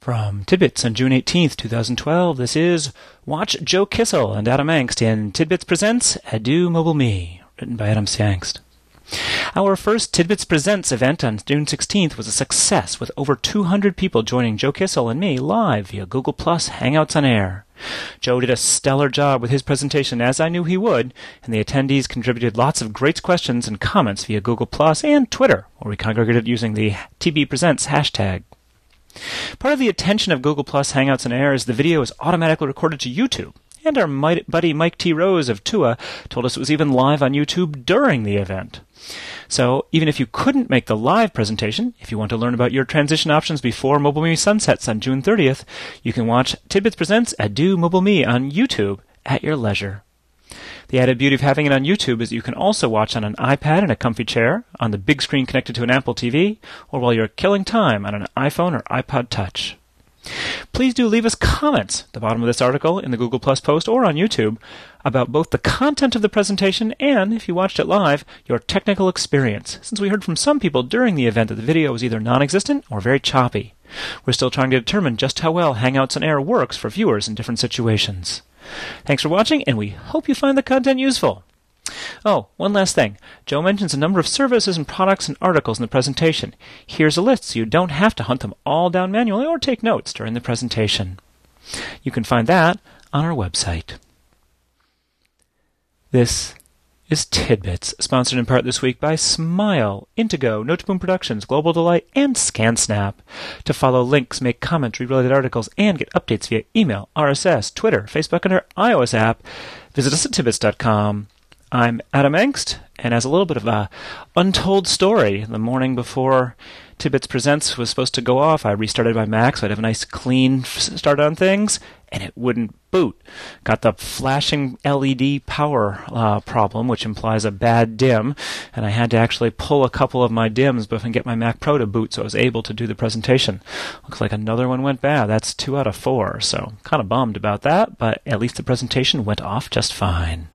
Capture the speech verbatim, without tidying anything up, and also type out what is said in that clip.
From Tidbits on June eighteenth, twenty twelve, this is Watch Joe Kissel and Adam Engst in Tidbits Presents Adieu Mobile Me, written by Adam C. Engst. Our first Tidbits Presents event on June sixteenth was a success, with over two hundred people joining Joe Kissel and me live via Google Plus Hangouts on Air. Joe did a stellar job with his presentation, as I knew he would, and the attendees contributed lots of great questions and comments via Google Plus and Twitter, where we congregated using the T B Presents hashtag. Part of the attention of Google Plus Hangouts on Air is the video is automatically recorded to YouTube, and our buddy Mike T. Rose of Tua told us it was even live on YouTube during the event. So, even if you couldn't make the live presentation, if you want to learn about your transition options before Mobile Me sunsets on June thirtieth, you can watch Tidbits Presents Adieu Mobile Me on YouTube at your leisure. The added beauty of having it on YouTube is that you can also watch on an iPad in a comfy chair, on the big screen connected to an Apple T V, or while you're killing time on an iPhone or iPod Touch. Please do leave us comments at the bottom of this article in the Google Plus post or on YouTube about both the content of the presentation and, if you watched it live, your technical experience, since we heard from some people during the event that the video was either non-existent or very choppy. We're still trying to determine just how well Hangouts on Air works for viewers in different situations. Thanks for watching, and we hope you find the content useful. Oh, one last thing. Joe mentions a number of services and products and articles in the presentation. Here's a list so you don't have to hunt them all down manually or take notes during the presentation. You can find that on our website. This is Tidbits, sponsored in part this week by Smile, Intego, Noteboom Productions, Global Delight, and ScanSnap. To follow links, make comments, read related articles, and get updates via email, R S S, Twitter, Facebook, and our iOS app, visit us at tidbits dot com. I'm Adam Engst, and as a little bit of a untold story, the morning before Tidbits Presents was supposed to go off, I restarted my Mac so I'd have a nice clean start on things, and it wouldn't boot. Got the flashing L E D power uh, problem, which implies a bad dim, and I had to actually pull a couple of my dims before I can get my Mac Pro to boot so I was able to do the presentation. Looks like another one went bad. That's two out of four, so kind of bummed about that, but at least the presentation went off just fine.